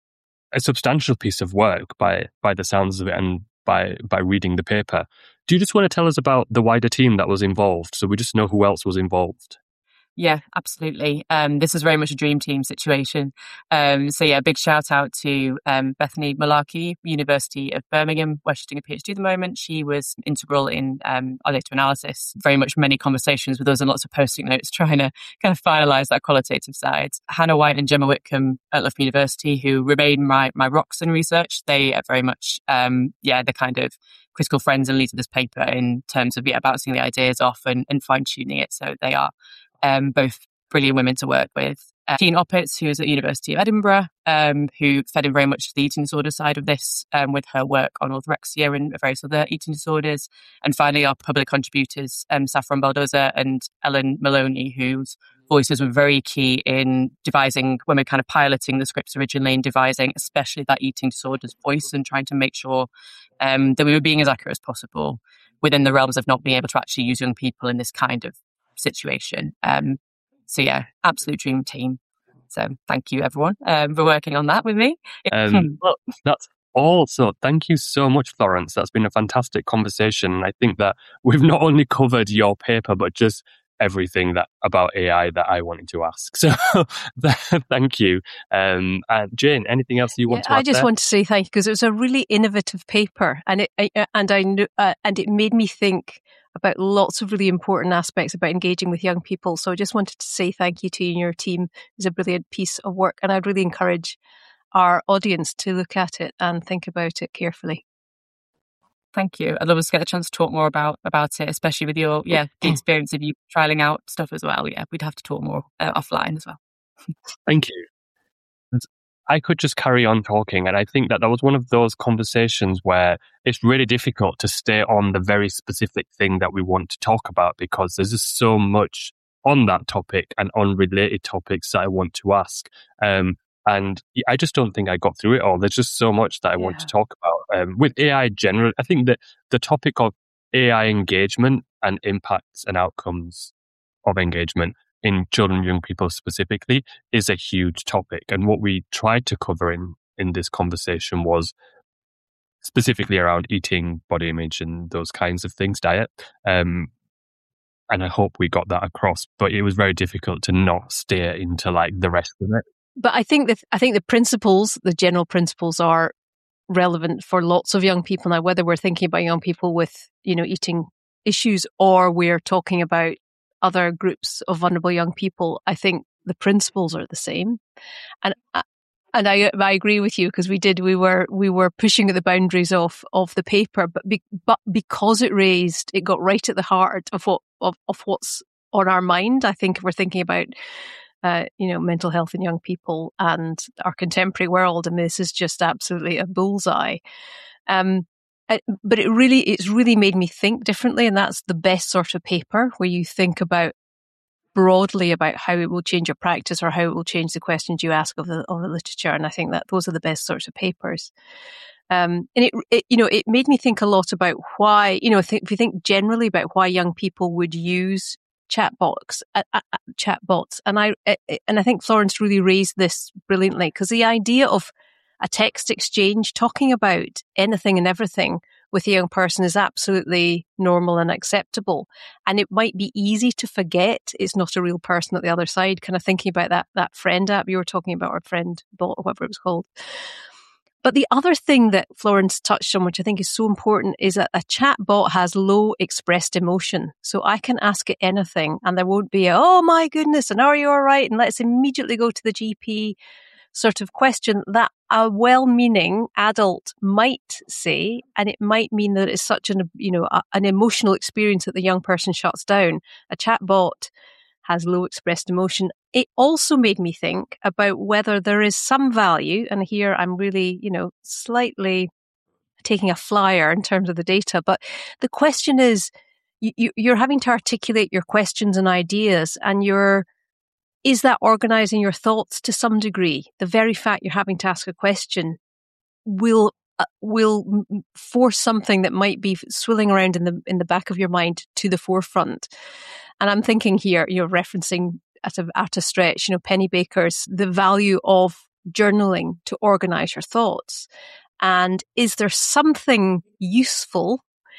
a substantial piece of work by by the sounds of it and by by reading the paper. Do you just want to tell us about the wider team that was involved, so we just know who else was involved? Yeah, absolutely. Um, this was very much a dream team situation. Um, so yeah, big shout out to um, Bethany Malarkey, University of Birmingham, where she's doing a PhD at the moment. She was integral in um, our data analysis, very much many conversations with us and lots of post-it notes trying to kind of finalise that qualitative side. Hannah White and Gemma Whitcomb at Loughborough University, who remain my, my rocks in research. They are very much, um, yeah, the kind of critical friends and leads of this paper in terms of yeah, bouncing the ideas off and, and fine-tuning it. So they are Um, both brilliant women to work with. Uh, Kean Oppitz, who is at the University of Edinburgh, um, who fed in very much to the eating disorder side of this um, with her work on orthorexia and various other eating disorders. And finally, our public contributors, um, Saffron Baldoza and Ellen Maloney, whose voices were very key in devising, when we're kind of piloting the scripts originally, and devising especially that eating disorders voice and trying to make sure um, that we were being as accurate as possible within the realms of not being able to actually use young people in this kind of situation. Um, so yeah, absolute dream team. So thank you everyone um, for working on that with me. Um, well, that's all. So thank you so much, Florence. That's been a fantastic conversation. And I think that we've not only covered your paper, but just everything that about A I that I wanted to ask. So thank you. Um, and Jane, anything else you want yeah, to add I just there? want to say thank you because it was a really innovative paper, and it I, and I knew, uh, and it made me think about lots of really important aspects about engaging with young people. So I just wanted to say thank you to you and your team. It's a brilliant piece of work, and I'd really encourage our audience to look at it and think about it carefully. Thank you. I'd love us to get a chance to talk more about about it, especially with your yeah the experience of you trialing out stuff as well. Yeah, we'd have to talk more uh, offline as well. Thank you. I could just carry on talking, and I think that that was one of those conversations where it's really difficult to stay on the very specific thing that we want to talk about because there's just so much on that topic and on related topics that I want to ask. Um, And I just don't think I got through it all. There's just so much that I yeah. want to talk about. Um, with A I generally, I think that the topic of A I engagement and impacts and outcomes of engagement in children and young people specifically is a huge topic. And what we tried to cover in, in this conversation was specifically around eating, body image, and those kinds of things, diet. Um, and I hope we got that across. But it was very difficult to not steer into like the rest of it. But I think that I think the principles, the general principles, are relevant for lots of young people now. Whether we're thinking about young people with, you know, eating issues, or we're talking about other groups of vulnerable young people, I think the principles are the same. And And I I agree with you, because we did we were we were pushing at the boundaries of of the paper, but be, but because it raised it got right at the heart of what of, of what's on our mind. I think if we're thinking about uh, you know mental health in young people and our contemporary world, and this is just absolutely a bullseye. Um, I, but it really it's really made me think differently, and that's the best sort of paper where you think about broadly about how it will change your practice or how it will change the questions you ask of the of the literature. And I think that those are the best sorts of papers. Um, and it, it, you know, it made me think a lot about why, you know, if you think generally about why young people would use chatbots, uh, uh, chatbots, and I uh, and I think Florence really raised this brilliantly, because the idea of a text exchange talking about anything and everything with a young person is absolutely normal and acceptable. And it might be easy to forget it's not a real person at the other side, kind of thinking about that that friend app you were talking about, or friend bot, or whatever it was called. But the other thing that Florence touched on, which I think is so important, is that a chat bot has low expressed emotion. So I can ask it anything and there won't be a, oh my goodness, and are you all right? And let's immediately go to the G P sort of question that a well-meaning adult might say, and it might mean that it's such an, you know, a, an emotional experience that the young person shuts down. A chatbot has low expressed emotion. It also made me think about whether there is some value, and here I'm really, you know, slightly taking a flyer in terms of the data, but the question is, you, you're having to articulate your questions and ideas, and you're Is that organizing your thoughts to some degree? The very fact you're having to ask a question will uh, will force something that might be swirling around in the in the back of your mind to the forefront. And I'm thinking here, you're referencing at a, at a stretch, you know, Pennebaker's The Value of Journaling to Organize Your Thoughts. And is there something useful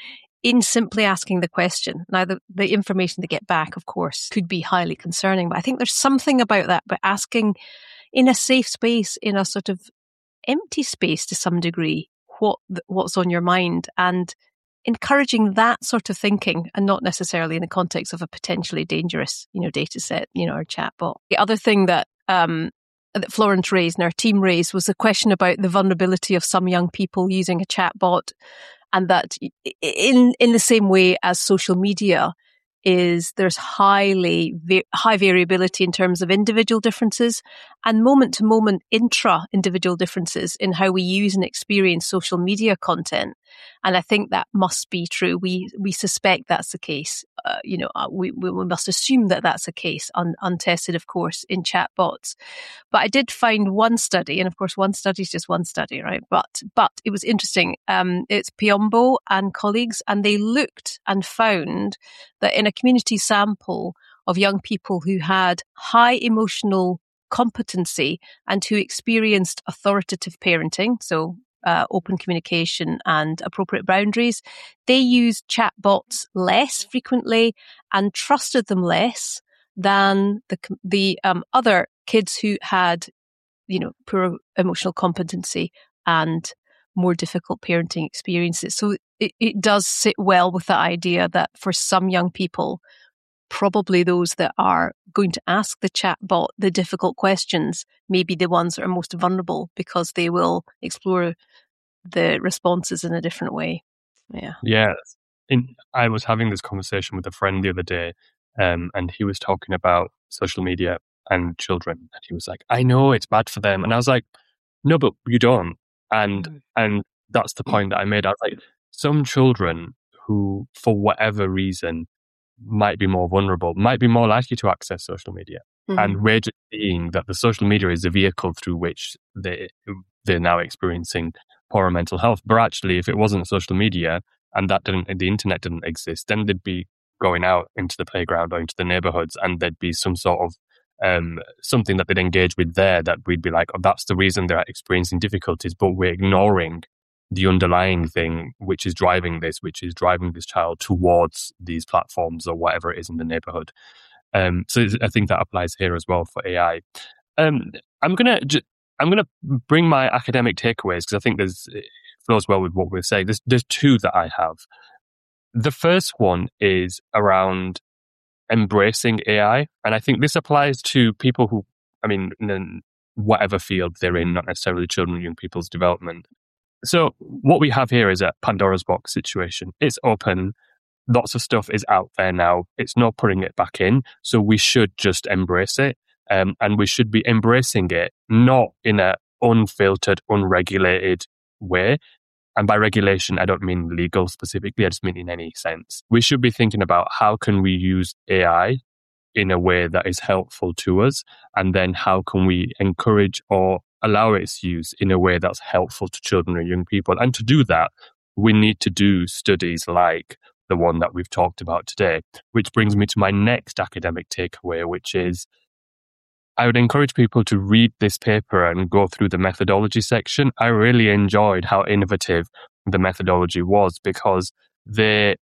in simply asking the question? Now, the, the information they get back, of course, could be highly concerning, but I think there's something about that, but asking in a safe space, in a sort of empty space to some degree, what what's on your mind, and encouraging that sort of thinking, and not necessarily in the context of a potentially dangerous, you know, data set, you know, or chatbot. The other thing that um, that Florence raised and our team raised was the question about the vulnerability of some young people using a chatbot. And that in in the same way as social media is, there's highly high variability in terms of individual differences and moment to moment intra individual differences in how we use and experience social media content. And I think that must be true. We we suspect that's the case. Uh, you know, we we must assume that that's the case, un, untested, of course, in chatbots. But I did find one study, and of course, one study is just one study, right? But but it was interesting. Um, it's Piombo and colleagues, and they looked and found that in a community sample of young people who had high emotional competency and who experienced authoritative parenting, so Uh, open communication and appropriate boundaries, they used chatbots less frequently and trusted them less than the the um, other kids who had, you know, poor emotional competency and more difficult parenting experiences. So it, it does sit well with the idea that for some young people, probably those that are going to ask the chatbot the difficult questions may be the ones that are most vulnerable, because they will explore the responses in a different way. Yeah. Yeah. In, I was having this conversation with a friend the other day, um, and he was talking about social media and children. And he was like, I know it's bad for them. And I was like, no, but you don't. And mm. and that's the point that I made. I was like, some children who, for whatever reason, might be more vulnerable, might be more likely to access social media. Mm-hmm. And we're just seeing that the social media is the vehicle through which they, they're now experiencing poorer mental health. But actually, if it wasn't social media and that didn't, the internet didn't exist, then they'd be going out into the playground or into the neighborhoods, and there'd be some sort of um, something that they'd engage with there that we'd be like, oh, that's the reason they're experiencing difficulties. But we're ignoring the underlying thing, which is driving this, which is driving this child towards these platforms or whatever it is in the neighborhood. Um, so I think that applies here as well for A I. Um, I'm gonna ju- I'm gonna bring my academic takeaways, because I think there's it flows well with what we're saying. There's there's two that I have. The first one is around embracing A I, and I think this applies to people who, I mean, whatever field they're in, not necessarily children and young people's development. So what we have here is a Pandora's box situation. It's open. Lots of stuff is out there now. It's not putting it back in. So we should just embrace it. Um, and we should be embracing it, not in an unfiltered, unregulated way. And by regulation, I don't mean legal specifically. I just mean in any sense. We should be thinking about how can we use A I in a way that is helpful to us, and then how can we encourage or allow its use in a way that's helpful to children and young people. And to do that, we need to do studies like the one that we've talked about today, which brings me to my next academic takeaway, which is I would encourage people to read this paper and go through the methodology section. I really enjoyed how innovative the methodology was, because they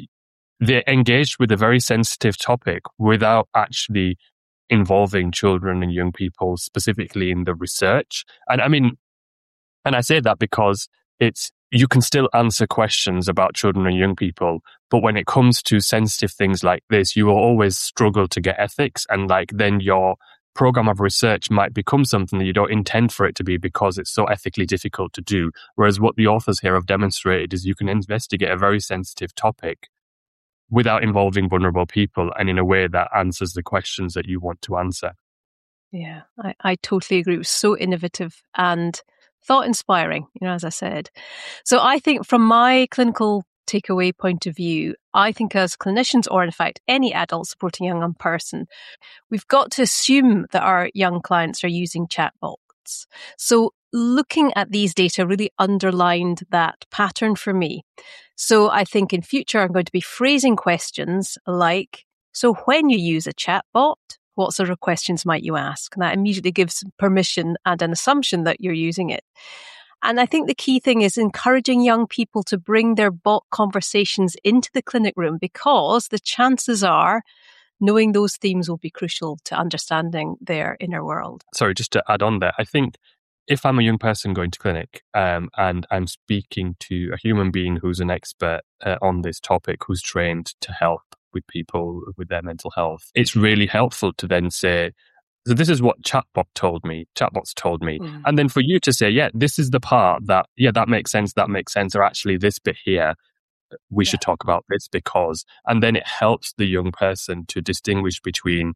they engaged with a very sensitive topic without actually involving children and young people specifically in the research. And I mean, and I say that because it's, you can still answer questions about children and young people, but when it comes to sensitive things like this, you will always struggle to get ethics, and like then your program of research might become something that you don't intend for it to be because it's so ethically difficult to do. Whereas what the authors here have demonstrated is you can investigate a very sensitive topic without involving vulnerable people and in a way that answers the questions that you want to answer. Yeah, I, I totally agree. It was so innovative and thought-inspiring, you know, as I said. So I think from my clinical takeaway point of view, I think as clinicians, or in fact any adult supporting a young person, we've got to assume that our young clients are using chatbots. So looking at these data really underlined that pattern for me. So I think in future I'm going to be phrasing questions like, so when you use a chatbot, what sort of questions might you ask? And that immediately gives permission and an assumption that you're using it. And I think the key thing is encouraging young people to bring their bot conversations into the clinic room, because the chances are knowing those themes will be crucial to understanding their inner world. Sorry, just to add on there, I think if I'm a young person going to clinic um, and I'm speaking to a human being who's an expert uh, on this topic, who's trained to help with people with their mental health, it's really helpful to then say, so this is what chatbot told me, chatbots told me. Mm. And then for you to say, yeah, this is the part that, yeah, that makes sense, that makes sense, or actually this bit here, we yeah. should talk about this because, and then it helps the young person to distinguish between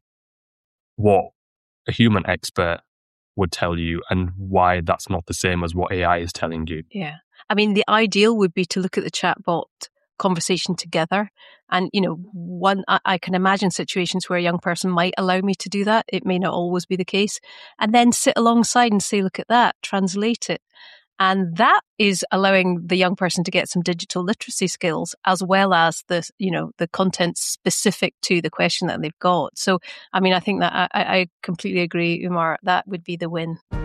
what a human expert would tell you and why that's not the same as what A I is telling you. Yeah. I mean, the ideal would be to look at the chatbot conversation together. And, you know, one, I, I can imagine situations where a young person might allow me to do that. It may not always be the case. And then sit alongside and say, look at that, translate it. And that is allowing the young person to get some digital literacy skills, as well as the, you know, the content specific to the question that they've got. So, I mean, I think that I, I completely agree, Umar, that would be the win.